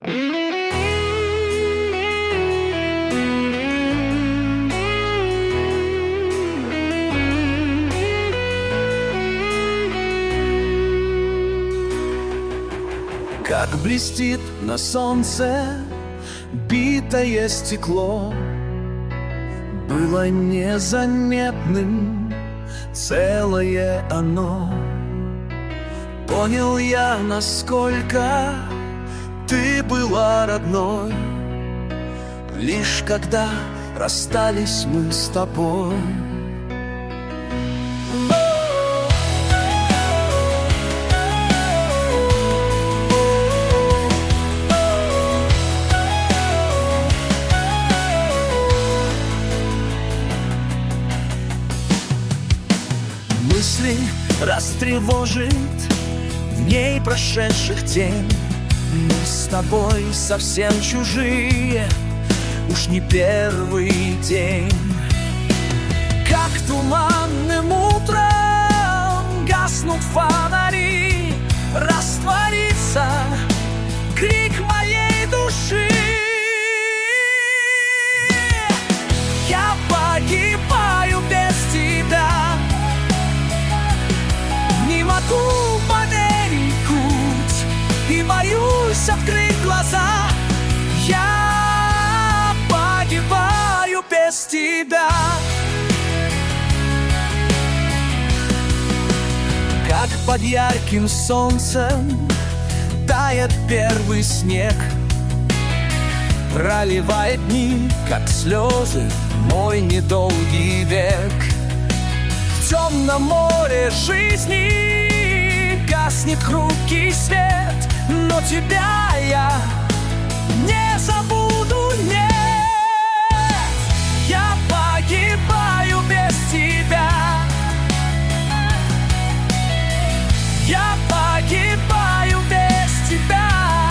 Как блестит на солнце битое стекло, было незаметным целое оно. Понял я, насколько ты была родной, лишь когда расстались мы с тобой. Мысли растревожит в ней прошедших тень. Мы с тобой совсем чужие, уж не первый день. Как туманным утром гаснут фонари, растворится крик моей души. Я погибаю без тебя, не могу померить путь и боюсь открыть глаза. Я погибаю без тебя. Как под ярким солнцем тает первый снег, проливает дни, как слезы, мой недолгий век. В темном море жизни гаснет хрупкий свет, но тебя я не забуду, нет. Я погибаю без тебя. Я погибаю без тебя.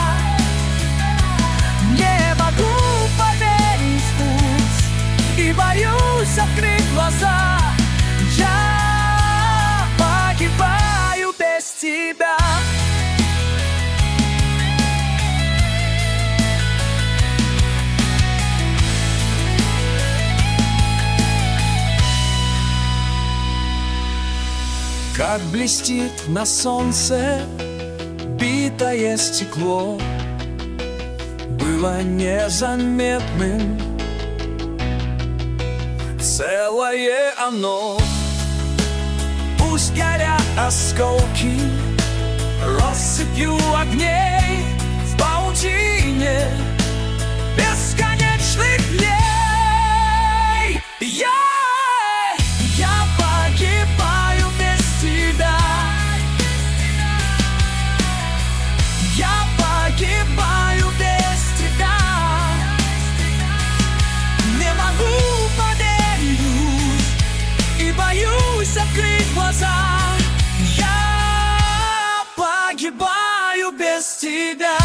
Не могу поверить в путь и боюсь открыть глаза. Я погибаю без тебя. Как блестит на солнце битое стекло, было незаметным целое оно. Пусть горят осколки россыпью огней в паутине бесконечных дней. Я погибаю без тебя. Я погибаю без тебя. Не могу поверить и боюсь открыть глаза. Я погибаю без тебя.